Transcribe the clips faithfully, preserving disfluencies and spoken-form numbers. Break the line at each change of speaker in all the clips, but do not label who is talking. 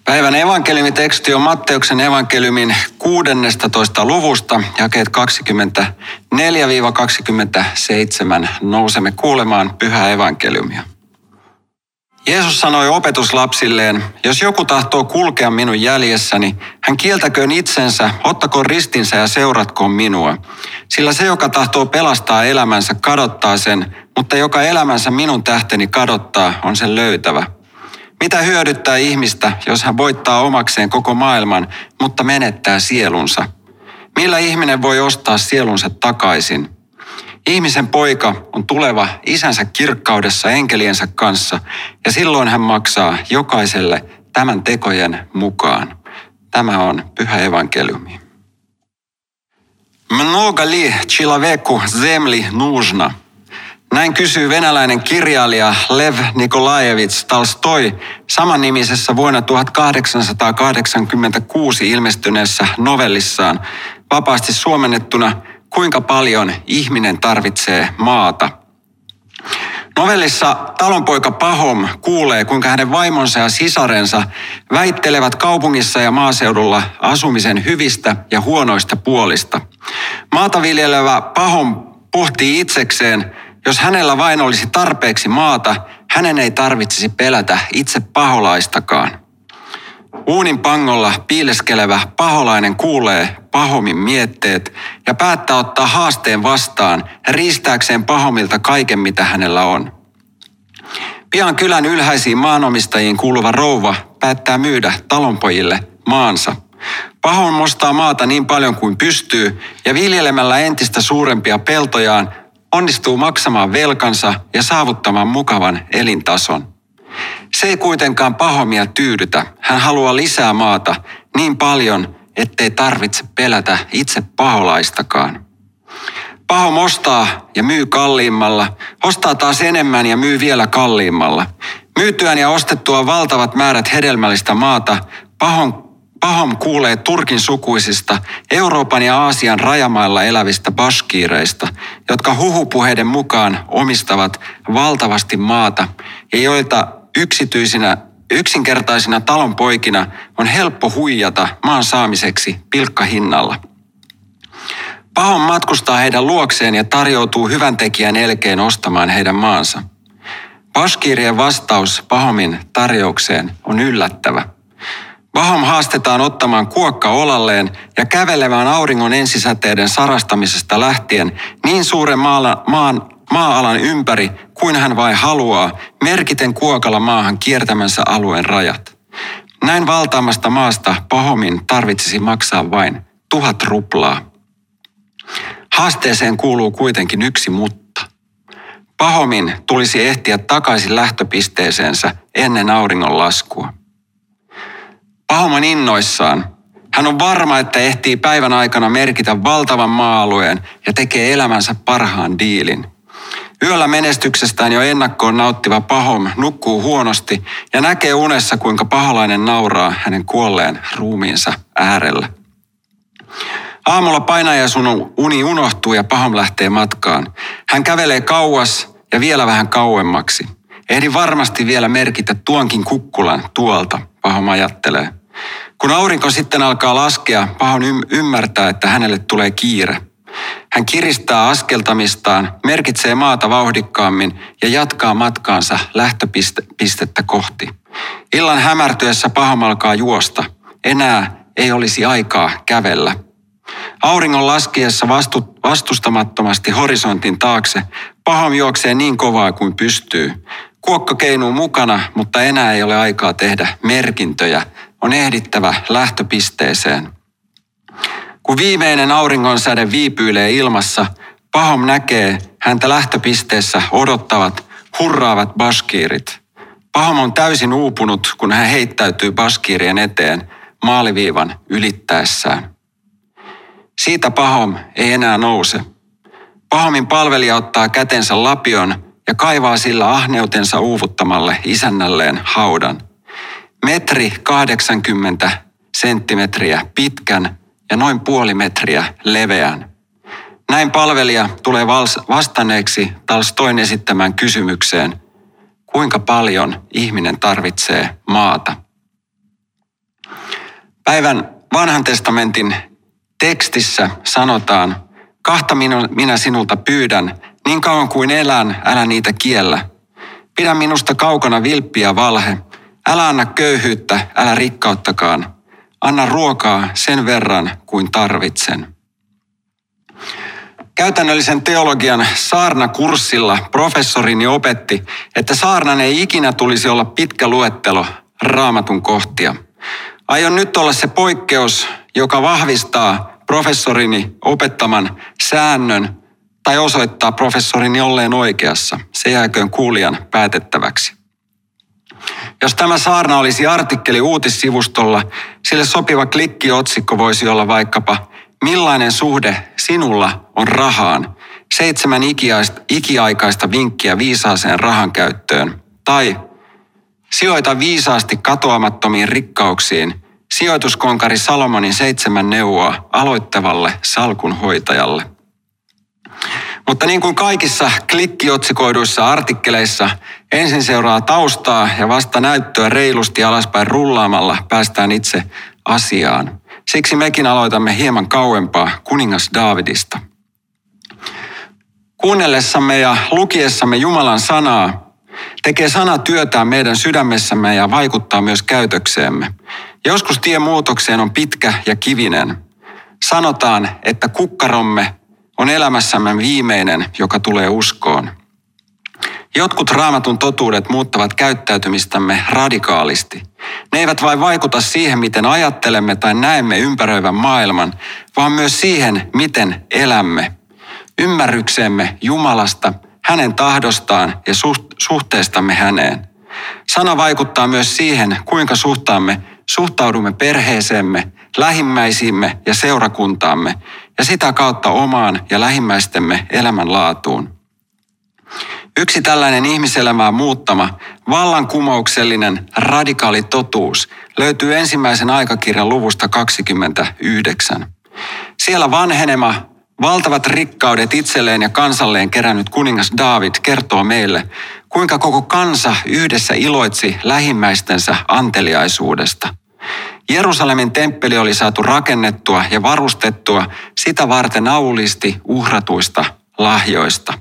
Päivän evankeliumiteksti on Matteuksen evankeliumin kuudennestatoista luvusta, jakeet kaksikymmentäneljä kaksikymmentäseitsemän. Nousemme kuulemaan pyhää evankeliumia. Jeesus sanoi opetuslapsilleen, jos joku tahtoo kulkea minun jäljessäni, hän kieltäköön itsensä, ottakoon ristinsä ja seuratkoon minua. Sillä se, joka tahtoo pelastaa elämänsä, kadottaa sen, mutta joka elämänsä minun tähteni kadottaa, on sen löytävä. Mitä hyödyttää ihmistä, jos hän voittaa omakseen koko maailman, mutta menettää sielunsa? Millä ihminen voi ostaa sielunsa takaisin? Ihmisen poika on tuleva isänsä kirkkaudessa enkeliensä kanssa, ja silloin hän maksaa jokaiselle tämän tekojen mukaan. Tämä on pyhä evankeliumi. Много ли человеку земли нужно? Näin kysyy venäläinen kirjailija Lev Nikolajevits Tolstoi samannimisessä vuonna tuhatkahdeksansataakahdeksankymmentäkuusi ilmestyneessä novellissaan vapaasti suomennettuna Kuinka paljon ihminen tarvitsee maata. Novellissa talonpoika Pahom kuulee, kuinka hänen vaimonsa ja sisarensa väittelevät kaupungissa ja maaseudulla asumisen hyvistä ja huonoista puolista. Maata viljelevä Pahom pohtii itsekseen, jos hänellä vain olisi tarpeeksi maata, hänen ei tarvitsisi pelätä itse paholaistakaan. Uunin pangolla piileskelevä paholainen kuulee Pahomin mietteet ja päättää ottaa haasteen vastaan riistääkseen Pahomilta kaiken, mitä hänellä on. Pian kylän ylhäisiin maanomistajiin kuuluva rouva päättää myydä talonpojille maansa. Pahom ostaa maata niin paljon kuin pystyy ja viljelemällä entistä suurempia peltojaan onnistuu maksamaan velkansa ja saavuttamaan mukavan elintason. Se ei kuitenkaan Pahomia tyydytä. Hän haluaa lisää maata niin paljon, ettei tarvitse pelätä itse paholaistakaan. Pahom ostaa ja myy kalliimmalla, ostaa taas enemmän ja myy vielä kalliimmalla. Myytyään ja ostettua valtavat määrät hedelmällistä maata, Pahom, Pahom kuulee Turkin sukuisista Euroopan ja Aasian rajamailla elävistä bashkiireista, jotka huhupuheiden mukaan omistavat valtavasti maata ja joilta yksityisinä, yksinkertaisina talonpoikina on helppo huijata maan saamiseksi pilkkahinnalla. Pahom matkustaa heidän luokseen ja tarjoutuu hyväntekijän elkeen ostamaan heidän maansa. Bashkirien vastaus Pahomin tarjoukseen on yllättävä. Pahom haastetaan ottamaan kuokka olalleen ja kävelemään auringon ensisäteiden sarastamisesta lähtien niin suuren maala, maan, maa-alan ympäri kuin hän vain haluaa, merkiten kuokalla maahan kiertämänsä alueen rajat. Näin valtaamasta maasta Pahomin tarvitsisi maksaa vain tuhat ruplaa. Haasteeseen kuuluu kuitenkin yksi mutta. Pahomin tulisi ehtiä takaisin lähtöpisteeseensä ennen auringon laskua. Pahom on innoissaan. Hän on varma, että ehtii päivän aikana merkitä valtavan maa-alueen ja tekee elämänsä parhaan diilin. Yöllä menestyksestään jo ennakkoon nauttiva Pahom nukkuu huonosti ja näkee unessa, kuinka paholainen nauraa hänen kuolleen ruumiinsa äärellä. Aamulla painajaisun uni unohtuu ja Pahom lähtee matkaan. Hän kävelee kauas ja vielä vähän kauemmaksi. Ehdin varmasti vielä merkitä tuonkin kukkulan tuolta, Pahom ajattelee. Kun aurinko sitten alkaa laskea, Pahom ymmärtää, että hänelle tulee kiire. Hän kiristää askeltamistaan, merkitsee maata vauhdikkaammin ja jatkaa matkaansa lähtöpistettä kohti. Illan hämärtyessä Pahom alkaa juosta. Enää ei olisi aikaa kävellä. Auringon laskiessa vastu, vastustamattomasti horisontin taakse Pahom juoksee niin kovaa kuin pystyy. Kuokka keinuu mukana, mutta enää ei ole aikaa tehdä merkintöjä. On ehdittävä lähtöpisteeseen. Kun viimeinen auringonsäde viipyilee ilmassa, Pahom näkee häntä lähtöpisteessä odottavat, hurraavat bashkiirit. Pahom on täysin uupunut, kun hän heittäytyy bashkiirien eteen maaliviivan ylittäessään. Siitä Pahom ei enää nouse. Pahomin palvelija ottaa kätensä lapion ja kaivaa sillä ahneutensa uuvuttamalle isännälleen haudan. Metri kahdeksankymmentä senttimetriä pitkän ja noin puoli metriä leveän. Näin palvelija tulee vastanneeksi Tolstoin esittämään kysymykseen, kuinka paljon ihminen tarvitsee maata. Päivän vanhan testamentin tekstissä sanotaan, kahta minä sinulta pyydän, niin kauan kuin elän, älä niitä kiellä. Pidä minusta kaukana vilppi ja valhe, älä anna köyhyyttä, älä rikkauttakaan. Anna ruokaa sen verran kuin tarvitsen. Käytännöllisen teologian saarnakurssilla professorini opetti, että saarnan ei ikinä tulisi olla pitkä luettelo raamatun kohtia. Aion nyt olla se poikkeus, joka vahvistaa professorini opettaman säännön tai osoittaa professorini olleen oikeassa. Se jääköön kuulijan päätettäväksi. Jos tämä saarna olisi artikkeli uutissivustolla, sille sopiva klikkiotsikko voisi olla vaikkapa millainen suhde sinulla on rahaan? Seitsemän ikiaikaista vinkkiä viisaaseen rahan käyttöön. Tai sijoita viisaasti katoamattomiin rikkauksiin. Sijoituskonkari Salomonin seitsemän neuvoa aloittavalle salkunhoitajalle. Mutta niin kuin kaikissa klikkiotsikoiduissa artikkeleissa, ensin seuraa taustaa ja vasta näyttöä reilusti alaspäin rullaamalla päästään itse asiaan. Siksi mekin aloitamme hieman kauempaa kuningas Daavidista. Kuunnellessamme ja lukiessamme Jumalan sanaa, tekee sana työtään meidän sydämessämme ja vaikuttaa myös käytökseemme. Joskus tie muutokseen on pitkä ja kivinen. Sanotaan, että kukkaromme on elämässämme viimeinen, joka tulee uskoon. Jotkut raamatun totuudet muuttavat käyttäytymistämme radikaalisti. Ne eivät vain vaikuta siihen, miten ajattelemme tai näemme ympäröivän maailman, vaan myös siihen, miten elämme. Ymmärrykseemme Jumalasta, hänen tahdostaan ja suhteestamme häneen. Sana vaikuttaa myös siihen, kuinka suhtaamme, suhtaudumme perheeseemme, lähimmäisiimme ja seurakuntaamme ja sitä kautta omaan ja lähimmäistemme elämänlaatuun. Yksi tällainen ihmiselämää muuttama, vallankumouksellinen, radikaali totuus löytyy ensimmäisen aikakirjan luvusta kaksikymmentäyhdeksän. Siellä vanhenema, valtavat rikkaudet itselleen ja kansalleen kerännyt kuningas Daavid kertoo meille, kuinka koko kansa yhdessä iloitsi lähimmäistensä anteliaisuudesta. Jerusalemin temppeli oli saatu rakennettua ja varustettua sitä varten auliisti uhratuista lahjoista.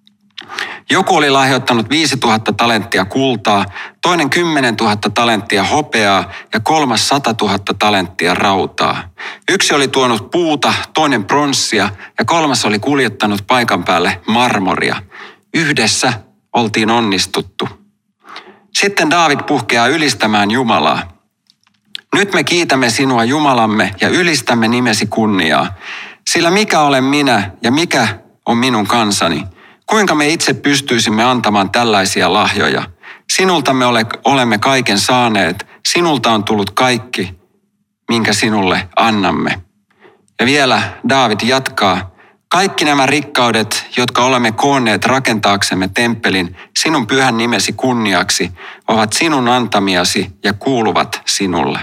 Joku oli lahjoittanut viisituhatta talenttia kultaa, toinen kymmenentuhatta talenttia hopeaa ja kolmas satatuhatta talenttia rautaa. Yksi oli tuonut puuta, toinen pronssia ja kolmas oli kuljettanut paikan päälle marmoria. Yhdessä oltiin onnistuttu. Sitten Daavid puhkeaa ylistämään Jumalaa. Nyt me kiitämme sinua Jumalamme ja ylistämme nimesi kunniaa, sillä mikä olen minä ja mikä on minun kansani? Kuinka me itse pystyisimme antamaan tällaisia lahjoja? Sinulta me ole, olemme kaiken saaneet, sinulta on tullut kaikki, minkä sinulle annamme. Ja vielä Daavid jatkaa, kaikki nämä rikkaudet, jotka olemme koonneet rakentaaksemme temppelin sinun pyhän nimesi kunniaksi, ovat sinun antamiasi ja kuuluvat sinulle.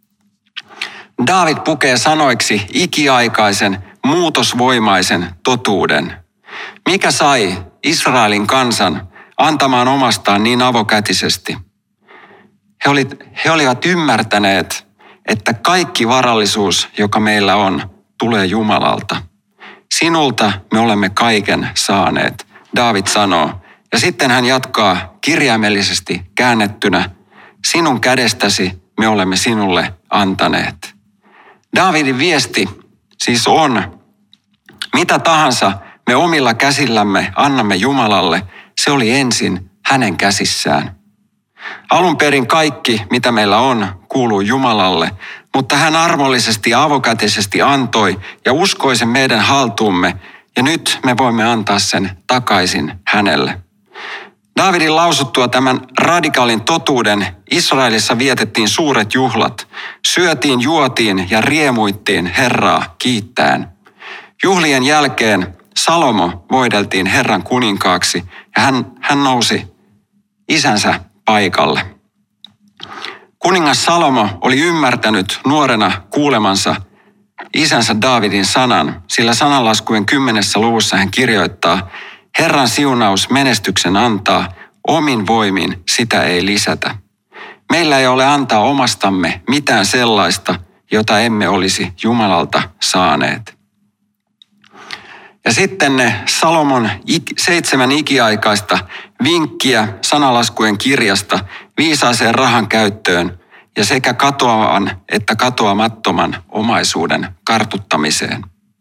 Daavid pukee sanoiksi ikiaikaisen, muutosvoimaisen totuuden. Mikä sai Israelin kansan antamaan omastaan niin avokätisesti? He, olit, he olivat ymmärtäneet, että kaikki varallisuus, joka meillä on, tulee Jumalalta. Sinulta me olemme kaiken saaneet, Daavid sanoo. Ja sitten hän jatkaa kirjaimellisesti käännettynä, sinun kädestäsi me olemme sinulle antaneet. Daavidin viesti siis on, mitä tahansa me omilla käsillämme annamme Jumalalle, se oli ensin hänen käsissään. Alun perin kaikki, mitä meillä on, kuuluu Jumalalle, mutta hän armollisesti ja avokätisesti antoi ja uskoi sen meidän haltuumme, ja nyt me voimme antaa sen takaisin hänelle. Daavidin lausuttua tämän radikaalin totuuden Israelissa vietettiin suuret juhlat. Syötiin, juotiin ja riemuittiin Herraa kiittäen. Juhlien jälkeen Salomo voideltiin Herran kuninkaaksi ja hän, hän nousi isänsä paikalle. Kuningas Salomo oli ymmärtänyt nuorena kuulemansa isänsä Daavidin sanan, sillä sananlaskujen kymmenessä luvussa hän kirjoittaa, Herran siunaus menestyksen antaa, omin voimin sitä ei lisätä. Meillä ei ole antaa omastamme mitään sellaista, jota emme olisi Jumalalta saaneet. Ja sitten ne Salomon seitsemän ikiaikaista vinkkiä sanalaskujen kirjasta viisaaseen rahan käyttöön ja sekä katoavan että katoamattoman omaisuuden kartuttamiseen.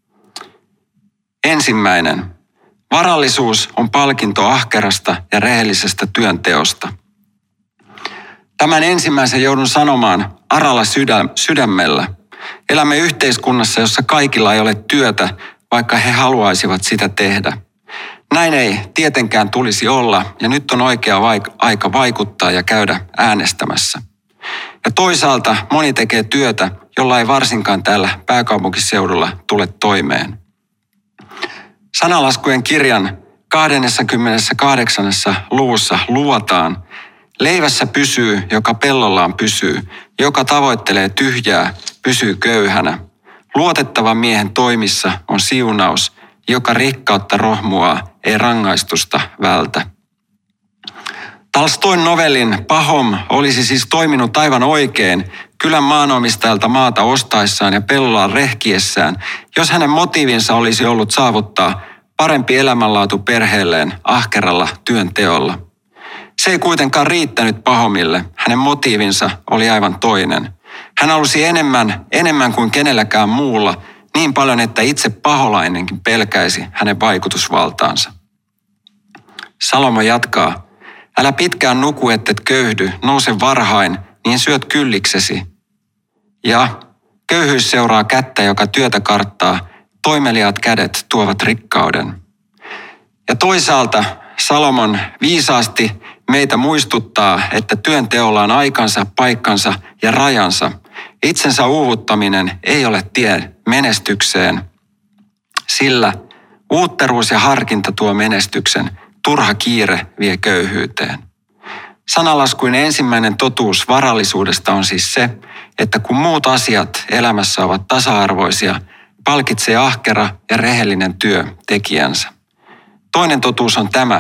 Ensimmäinen. Varallisuus on palkinto ahkerasta ja rehellisestä työnteosta. Tämän ensimmäisen joudun sanomaan aralla sydämellä. Elämme yhteiskunnassa, jossa kaikilla ei ole työtä, vaikka he haluaisivat sitä tehdä. Näin ei tietenkään tulisi olla, ja nyt on oikea aika vaikuttaa ja käydä äänestämässä. Ja toisaalta moni tekee työtä, jolla ei varsinkaan täällä pääkaupunkiseudulla tule toimeen. Sanalaskujen kirjan kaksikymmentäkahdeksan luvussa luvataan, leivässä pysyy, joka pellollaan pysyy, joka tavoittelee tyhjää, pysyy köyhänä. Luotettavan miehen toimissa on siunaus, joka rikkautta rohmuaa, ei rangaistusta vältä. Tolstoin novellin Pahom olisi siis toiminut aivan oikein kylän maanomistajalta maata ostaessaan ja pellollaan rehkiessään, jos hänen motiivinsa olisi ollut saavuttaa parempi elämänlaatu perheelleen ahkeralla työnteolla. Se ei kuitenkaan riittänyt Pahomille, hänen motiivinsa oli aivan toinen. Hän halusi enemmän, enemmän kuin kenelläkään muulla, niin paljon, että itse paholainenkin pelkäisi hänen vaikutusvaltaansa. Salomo jatkaa, älä pitkään nuku, ettet köyhdy, nouse varhain, niin syöt kylliksesi. Ja köyhyys seuraa kättä, joka työtä karttaa, toimeliaat kädet tuovat rikkauden. Ja toisaalta Salomon viisaasti meitä muistuttaa, että työnteolla on aikansa, paikkansa ja rajansa. Itsensä uuvuttaminen ei ole tie menestykseen, sillä uutteruus ja harkinta tuo menestyksen, turha kiire vie köyhyyteen. Sanalaskuin ensimmäinen totuus varallisuudesta on siis se, että kun muut asiat elämässä ovat tasa-arvoisia, palkitsee ahkera ja rehellinen työ tekijänsä. Toinen totuus on tämä.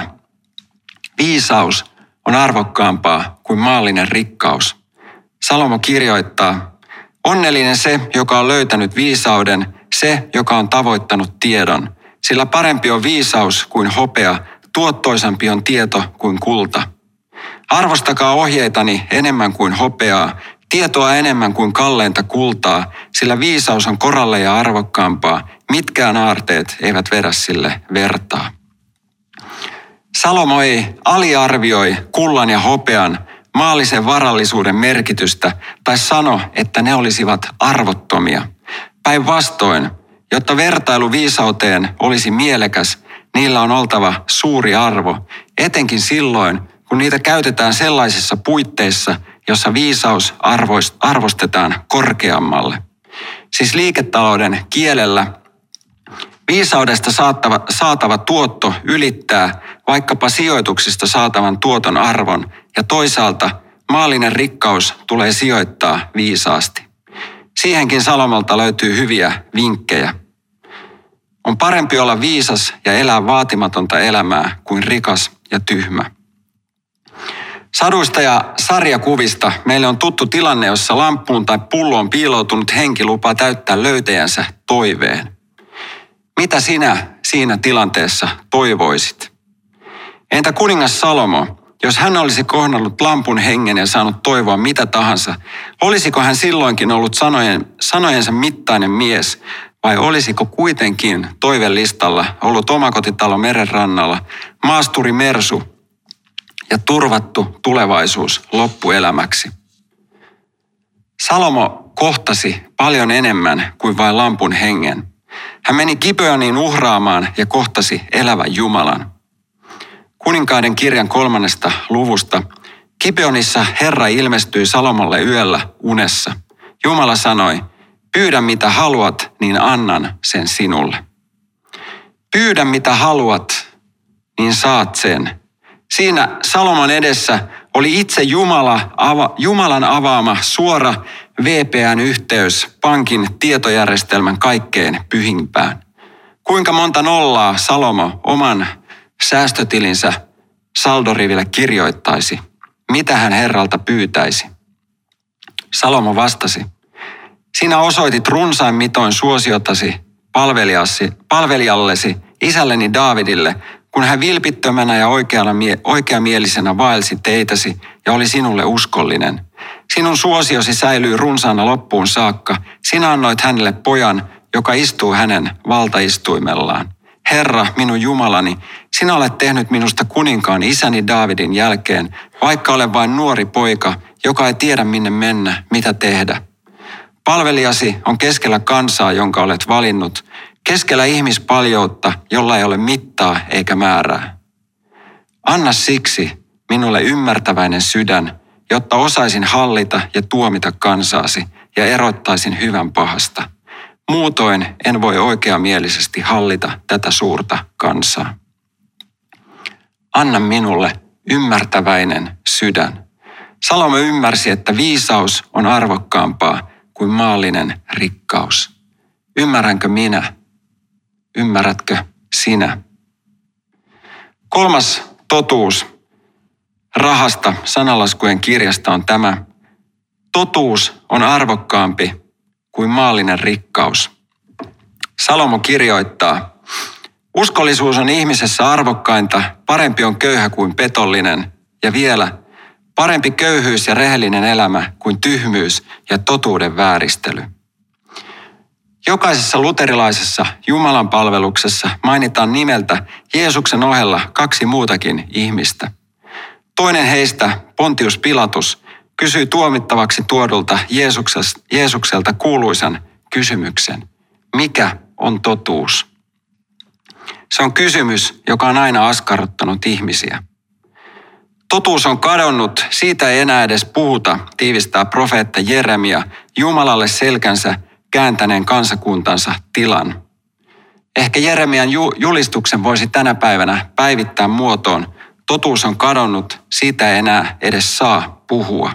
Viisaus on arvokkaampaa kuin maallinen rikkaus. Salomo kirjoittaa, onnellinen se, joka on löytänyt viisauden, se, joka on tavoittanut tiedon. Sillä parempi on viisaus kuin hopea, tuottoisampi on tieto kuin kulta. Arvostakaa ohjeitani enemmän kuin hopeaa, tietoa enemmän kuin kalleinta kultaa, sillä viisaus on koralle ja arvokkaampaa, mitkään aarteet eivät vedä sille vertaa. Salomo ei aliarvioi kullan ja hopean maallisen varallisuuden merkitystä tai sano, että ne olisivat arvottomia. Päinvastoin, jotta vertailu viisauteen olisi mielekäs, niillä on oltava suuri arvo, etenkin silloin, kun niitä käytetään sellaisissa puitteissa, jossa viisaus arvostetaan korkeammalle. Siis liiketalouden kielellä viisaudesta saatava, saatava tuotto ylittää vaikkapa sijoituksista saatavan tuoton arvon ja toisaalta maallinen rikkaus tulee sijoittaa viisaasti. Siihenkin Salomolta löytyy hyviä vinkkejä. On parempi olla viisas ja elää vaatimatonta elämää kuin rikas ja tyhmä. Saduista ja sarjakuvista meille on tuttu tilanne, jossa lamppuun tai pulloon piiloutunut henki lupaa täyttää löytäjänsä toiveen. Mitä sinä siinä tilanteessa toivoisit? Entä kuningas Salomo, jos hän olisi kohdannut lampun hengen ja saanut toivoa mitä tahansa, olisiko hän silloinkin ollut sanojen, sanojensa mittainen mies, vai olisiko kuitenkin toivelistalla ollut omakotitalo merenrannalla, maasturi Mersu ja turvattu tulevaisuus loppuelämäksi? Salomo kohtasi paljon enemmän kuin vain lampun hengen. Hän meni Gibeoniin uhraamaan ja kohtasi elävän Jumalan. Kuninkaiden kirjan kolmannesta luvusta. Gibeonissa Herra ilmestyi Salomolle yöllä unessa. Jumala sanoi, pyydä mitä haluat, niin annan sen sinulle. Pyydä mitä haluat, niin saat sen. Siinä Salomon edessä oli itse Jumala, ava, Jumalan avaama suora V P N-yhteys pankin tietojärjestelmän kaikkeen pyhimpään. Kuinka monta nollaa Salomo oman säästötilinsä saldoriville kirjoittaisi? Mitä hän Herralta pyytäisi? Salomo vastasi, Sinä osoitit runsain mitoin suosiotasi palvelijallesi, isälleni Daavidille, kun hän vilpittömänä ja oikeamielisenä vaelsi teitäsi ja oli sinulle uskollinen. Sinun suosiosi säilyy runsaana loppuun saakka. Sinä annoit hänelle pojan, joka istuu hänen valtaistuimellaan. Herra, minun Jumalani, sinä olet tehnyt minusta kuninkaan isäni Daavidin jälkeen, vaikka olen vain nuori poika, joka ei tiedä minne mennä, mitä tehdä. Palvelijasi on keskellä kansaa, jonka olet valinnut, keskellä ihmispaljoutta, jolla ei ole mittaa eikä määrää. Anna siksi minulle ymmärtäväinen sydän, jotta osaisin hallita ja tuomita kansaasi ja erottaisin hyvän pahasta. Muutoin en voi oikeamielisesti hallita tätä suurta kansaa. Anna minulle ymmärtäväinen sydän. Salomo ymmärsi, että viisaus on arvokkaampaa kuin maallinen rikkaus. Ymmärränkö minä? Ymmärrätkö sinä? Kolmas totuus rahasta sananlaskujen kirjasta on tämä. Totuus on arvokkaampi kuin maallinen rikkaus. Salomo kirjoittaa, uskollisuus on ihmisessä arvokkainta, parempi on köyhä kuin petollinen, ja vielä parempi köyhyys ja rehellinen elämä kuin tyhmyys ja totuuden vääristely. Jokaisessa luterilaisessa Jumalan palveluksessa mainitaan nimeltä Jeesuksen ohella kaksi muutakin ihmistä. Toinen heistä, Pontius Pilatus, kysyi tuomittavaksi tuodulta Jeesukselta kuuluisan kysymyksen. Mikä on totuus? Se on kysymys, joka on aina askarruttanut ihmisiä. Totuus on kadonnut, siitä ei enää edes puhuta, tiivistää profeetta Jeremia Jumalalle selkänsä kääntäneen kansakuntansa tilan. Ehkä Jeremian julistuksen voisi tänä päivänä päivittää muotoon. Totuus on kadonnut, siitä ei enää edes saa puhua.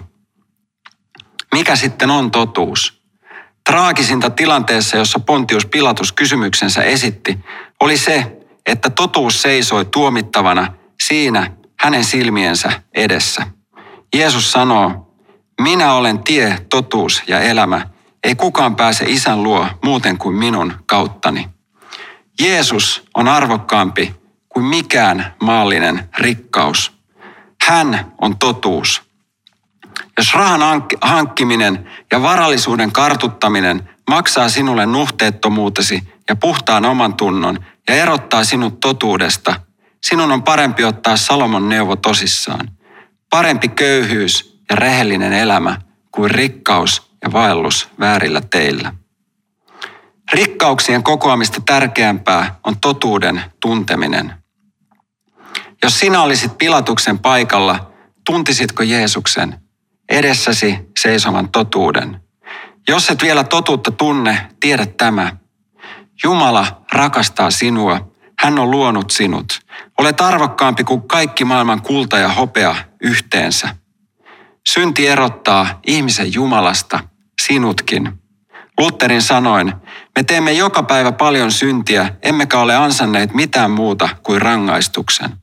Mikä sitten on totuus? Traagisinta tilanteessa, jossa Pontius Pilatus kysymyksensä esitti, oli se, että totuus seisoi tuomittavana siinä hänen silmiensä edessä. Jeesus sanoo, minä olen tie, totuus ja elämä. Ei kukaan pääse isän luo muuten kuin minun kauttani. Jeesus on arvokkaampi kuin mikään maallinen rikkaus. Hän on totuus. Jos rahan hankkiminen ja varallisuuden kartuttaminen maksaa sinulle nuhteettomuutesi ja puhtaan oman tunnon ja erottaa sinut totuudesta, sinun on parempi ottaa Salomon neuvo tosissaan. Parempi köyhyys ja rehellinen elämä kuin rikkaus ja vaellus väärillä teillä. Rikkauksien kokoamista tärkeämpää on totuuden tunteminen. Jos sinä olisit Pilatuksen paikalla, tuntisitko Jeesuksen edessäsi seisovan totuuden? Jos et vielä totuutta tunne, tiedä tämä. Jumala rakastaa sinua. Hän on luonut sinut. Olet arvokkaampi kuin kaikki maailman kulta ja hopea yhteensä. Synti erottaa ihmisen Jumalasta, sinutkin. Lutherin sanoin, me teemme joka päivä paljon syntiä, emmekä ole ansanneet mitään muuta kuin rangaistuksen.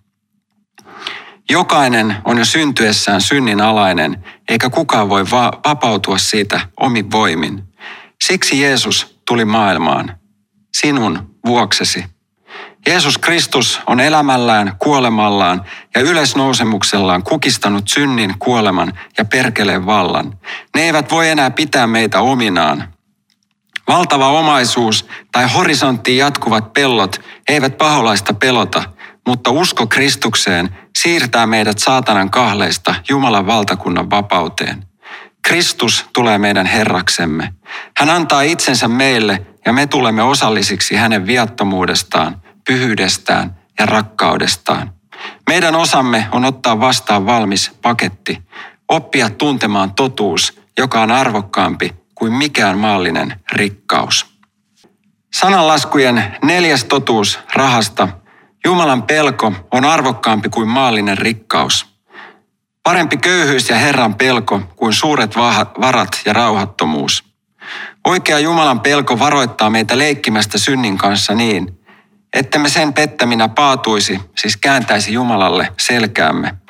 Jokainen on jo syntyessään synnin alainen, eikä kukaan voi va- vapautua siitä omin voimin. Siksi Jeesus tuli maailmaan, sinun vuoksesi. Jeesus Kristus on elämällään, kuolemallaan ja ylösnousemuksellaan kukistanut synnin, kuoleman ja perkeleen vallan. Ne eivät voi enää pitää meitä ominaan. Valtava omaisuus tai horisonttiin jatkuvat pellot eivät paholaista pelota, mutta usko Kristukseen siirtää meidät saatanan kahleista Jumalan valtakunnan vapauteen. Kristus tulee meidän Herraksemme. Hän antaa itsensä meille ja me tulemme osallisiksi hänen viattomuudestaan, pyhyydestään ja rakkaudestaan. Meidän osamme on ottaa vastaan valmis paketti, oppia tuntemaan totuus, joka on arvokkaampi kuin mikään maallinen rikkaus. Sananlaskujen neljäs totuus rahasta. Jumalan pelko on arvokkaampi kuin maallinen rikkaus. Parempi köyhyys ja Herran pelko kuin suuret varat ja rauhattomuus. Oikea Jumalan pelko varoittaa meitä leikkimästä synnin kanssa niin, että me sen pettäminä paatuisi, siis kääntäisi Jumalalle selkäämme.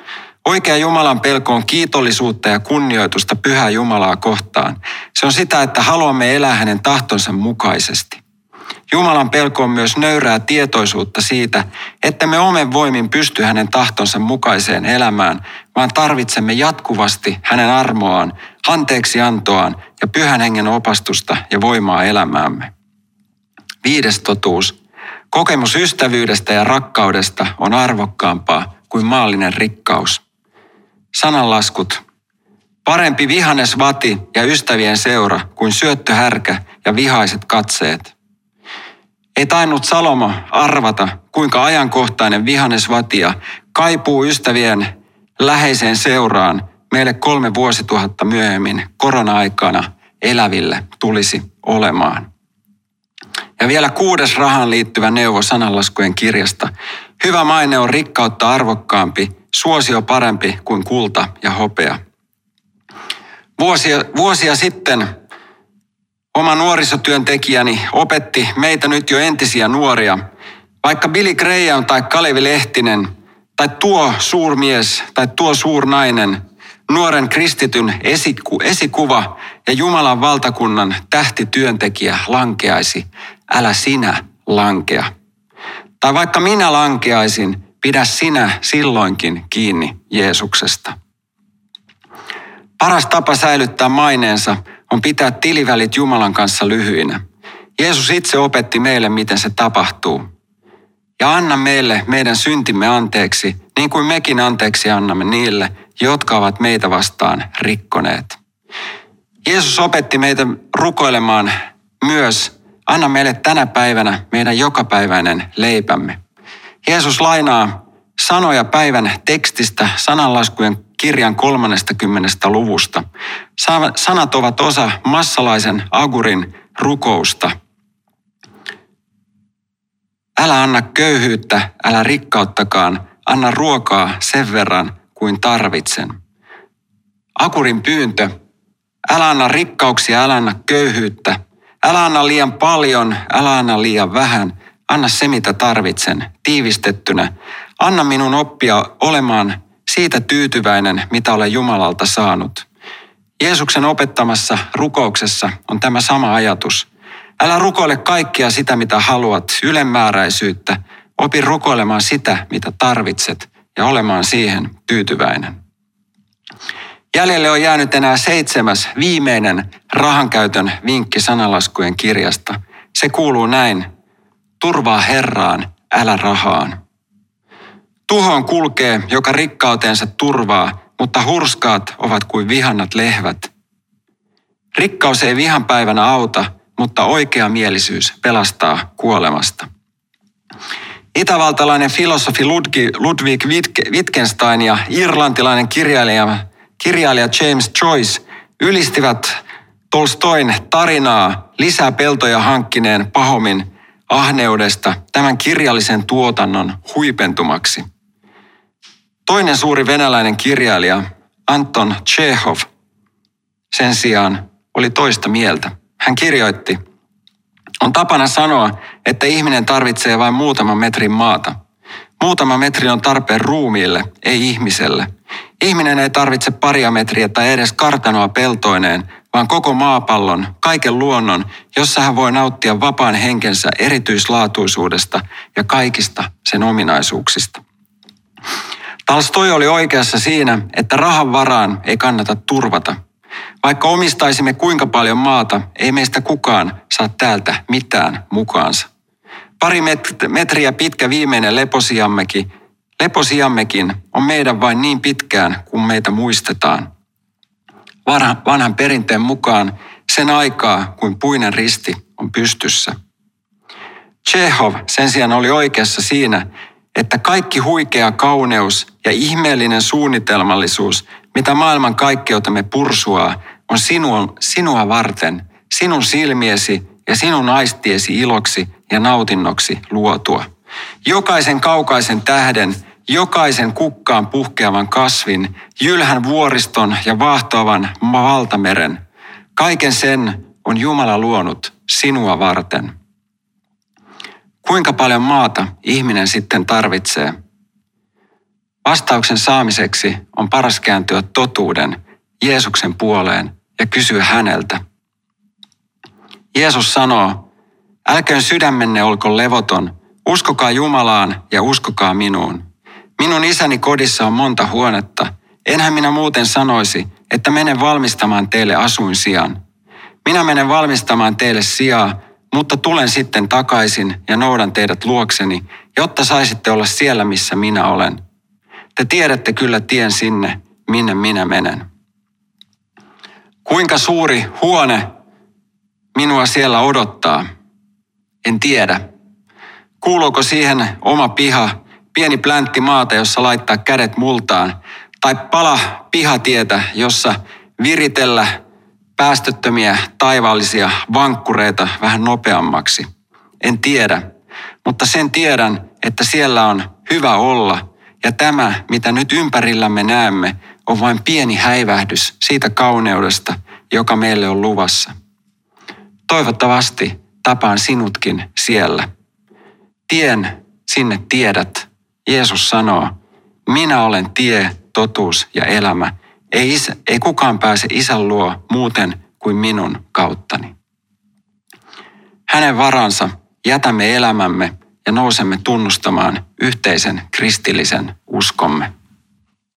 Oikea Jumalan pelko on kiitollisuutta ja kunnioitusta pyhää Jumalaa kohtaan. Se on sitä, että haluamme elää hänen tahtonsa mukaisesti. Jumalan pelko on myös nöyrää tietoisuutta siitä, että me omen voimin pysty hänen tahtonsa mukaiseen elämään, vaan tarvitsemme jatkuvasti hänen armoaan, anteeksiantoaan ja pyhän hengen opastusta ja voimaa elämäämme. Viides totuus. Kokemus ystävyydestä ja rakkaudesta on arvokkaampaa kuin maallinen rikkaus. Sananlaskut. Parempi vihannesvati ja ystävien seura kuin syöttöhärkä ja vihaiset katseet. Ei tainnut Salomo arvata, kuinka ajankohtainen vihannesvatia kaipuu ystävien läheiseen seuraan meille kolme vuosituhatta myöhemmin korona-aikana eläville tulisi olemaan. Ja vielä kuudes rahaan liittyvä neuvo sananlaskujen kirjasta. Hyvä maine on rikkautta arvokkaampi, suosio parempi kuin kulta ja hopea. Vuosia, vuosia sitten oma nuorisotyöntekijäni opetti meitä nyt jo entisiä nuoria. Vaikka Billy Graham tai Kalevi Lehtinen tai tuo suurmies tai tuo suurnainen, nuoren kristityn esiku, esikuva ja Jumalan valtakunnan tähtityöntekijä lankeaisi, älä sinä lankea. Tai vaikka minä lankeaisin, pidä sinä silloinkin kiinni Jeesuksesta. Paras tapa säilyttää maineensa on pitää tilivälit Jumalan kanssa lyhyinä. Jeesus itse opetti meille, miten se tapahtuu. Ja anna meille meidän syntimme anteeksi, niin kuin mekin anteeksi annamme niille, jotka ovat meitä vastaan rikkoneet. Jeesus opetti meitä rukoilemaan myös, anna meille tänä päivänä meidän jokapäiväinen leipämme. Jeesus lainaa sanoja päivän tekstistä sananlaskujen kirjan kolmannesta luvusta. Sanat ovat osa massalaisen Agurin rukousta. Älä anna köyhyyttä, älä rikkauttakaan, anna ruokaa sen verran kuin tarvitsen. Agurin pyyntö, älä anna rikkauksia, älä anna köyhyyttä, älä anna liian paljon, älä anna liian vähän, anna se mitä tarvitsen, tiivistettynä. Anna minun oppia olemaan siitä tyytyväinen, mitä olen Jumalalta saanut. Jeesuksen opettamassa rukouksessa on tämä sama ajatus. Älä rukoile kaikkea sitä, mitä haluat, ylenmääräisyyttä. Opi rukoilemaan sitä, mitä tarvitset ja olemaan siihen tyytyväinen. Jäljelle on jäänyt enää seitsemäs, viimeinen rahankäytön vinkki sananlaskujen kirjasta. Se kuuluu näin. Turvaa Herraan, älä rahaan. Tuhoon kulkee, joka rikkautensa turvaa, mutta hurskaat ovat kuin vihannat lehvät. Rikkaus ei vihan päivänä auta, mutta oikea mielisyys pelastaa kuolemasta. Itävaltalainen filosofi Ludwig Wittgenstein ja irlantilainen kirjailija, kirjailija James Joyce ylistivät Tolstoin tarinaa lisää peltoja hankkineen Pahomin ahneudesta tämän kirjallisen tuotannon huipentumaksi. Toinen suuri venäläinen kirjailija, Anton Tšehov, sen sijaan oli toista mieltä. Hän kirjoitti, on tapana sanoa, että ihminen tarvitsee vain muutaman metrin maata. Muutama metri on tarpeen ruumiille, ei ihmiselle. Ihminen ei tarvitse paria metriä tai edes kartanoa peltoineen, vaan koko maapallon, kaiken luonnon, jossa hän voi nauttia vapaan henkensä erityislaatuisuudesta ja kaikista sen ominaisuuksista. Tolstoi oli oikeassa siinä, että rahan varaan ei kannata turvata. Vaikka omistaisimme kuinka paljon maata, ei meistä kukaan saa täältä mitään mukaansa. Pari metriä pitkä viimeinen leposijammekin, leposijammekin on meidän vain niin pitkään, kuin meitä muistetaan. Vanhan perinteen mukaan sen aikaa, kuin puinen risti on pystyssä. Tšehov sen sijaan oli oikeassa siinä, että kaikki huikea kauneus ja ihmeellinen suunnitelmallisuus, mitä maailman kaikkeutamme pursuaa, on sinua, sinua varten, sinun silmiesi ja sinun aistiesi iloksi ja nautinnoksi luotua. Jokaisen kaukaisen tähden, jokaisen kukkaan puhkeavan kasvin, jylhän vuoriston ja vaahtoavan valtameren. Kaiken sen on Jumala luonut sinua varten. Kuinka paljon maata ihminen sitten tarvitsee? Vastauksen saamiseksi on paras kääntyä totuuden, Jeesuksen puoleen ja kysyä häneltä. Jeesus sanoo, älköön sydämenne olko levoton, uskokaa Jumalaan ja uskokaa minuun. Minun isäni kodissa on monta huonetta, enhän minä muuten sanoisi, että menen valmistamaan teille asuinsijan. Minä menen valmistamaan teille sijaa, mutta tulen sitten takaisin ja noudan teidät luokseni, jotta saisitte olla siellä, missä minä olen. Te tiedätte kyllä tien sinne, minne minä menen. Kuinka suuri huone minua siellä odottaa? En tiedä. Kuuluuko siihen oma piha, pieni pläntti maata, jossa laittaa kädet multaan, tai pala pihatietä, jossa viritellä päästöttömiä taivaallisia vankkureita vähän nopeammaksi? En tiedä, mutta sen tiedän, että siellä on hyvä olla, ja tämä, mitä nyt ympärillämme näemme, on vain pieni häivähdys siitä kauneudesta, joka meille on luvassa. Toivottavasti tapaan sinutkin siellä. Tien sinne tiedät, Jeesus sanoo, minä olen tie, totuus ja elämä. Ei, isä, ei kukaan pääse Isän luo muuten kuin minun kauttani. Hänen varansa jätämme elämämme ja nousemme tunnustamaan yhteisen kristillisen uskomme.